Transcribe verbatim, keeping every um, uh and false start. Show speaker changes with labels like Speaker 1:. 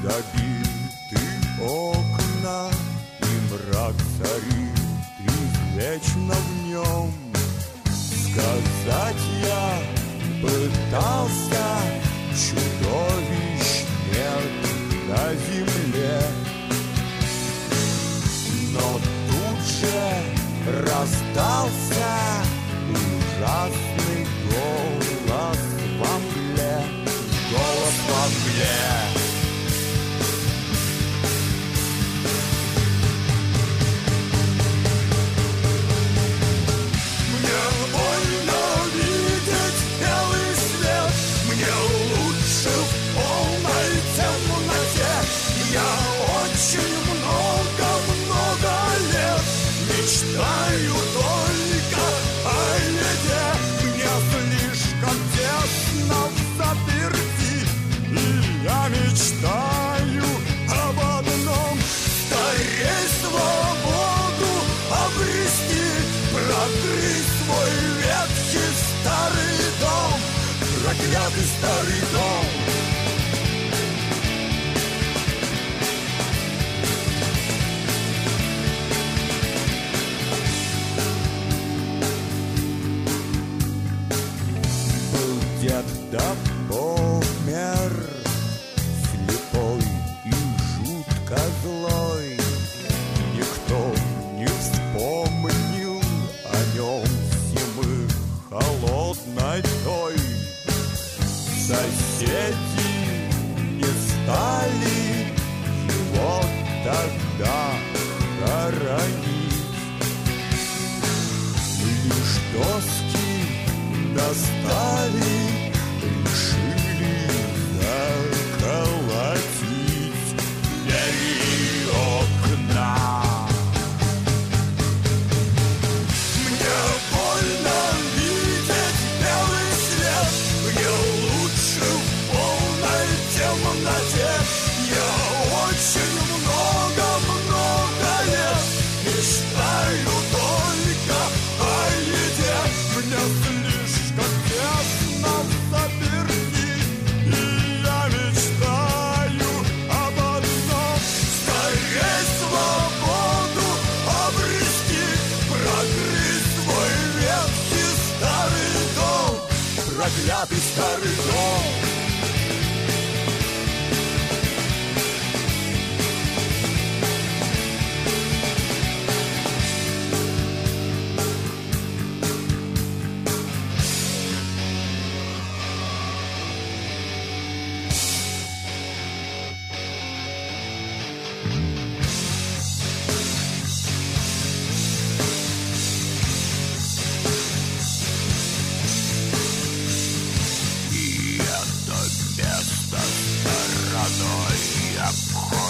Speaker 1: забиты окна, и мрак царит извечно в нем. Сказать я пытался, чудовищ нет на земле, но тут же раздался ужасный голос во мгле. Голос во мгле. Мечтаю только о еде, мне слишком тесно взаперти, и я мечтаю об одном: скорей свободу обрести, прокрыть свой ветхий старый дом, проклятый старый дом. Дед да помер, слепой и жутко злой. Никто не вспомнил о нем зимы холодной той. Соседи не стали его тогда хоронить. Лишь доски достали, решили заколотить двери окна. Мне больно видеть белый свет, мне лучше в полной темноте. Я очень много-много лет мечтаю только о еде. Мне слишком тесно взаперти, и я мечтаю об одном: скорей свободу обрести, прокрыть свой ветхий старый дом, проклятый старый дом.
Speaker 2: Стороной обходит.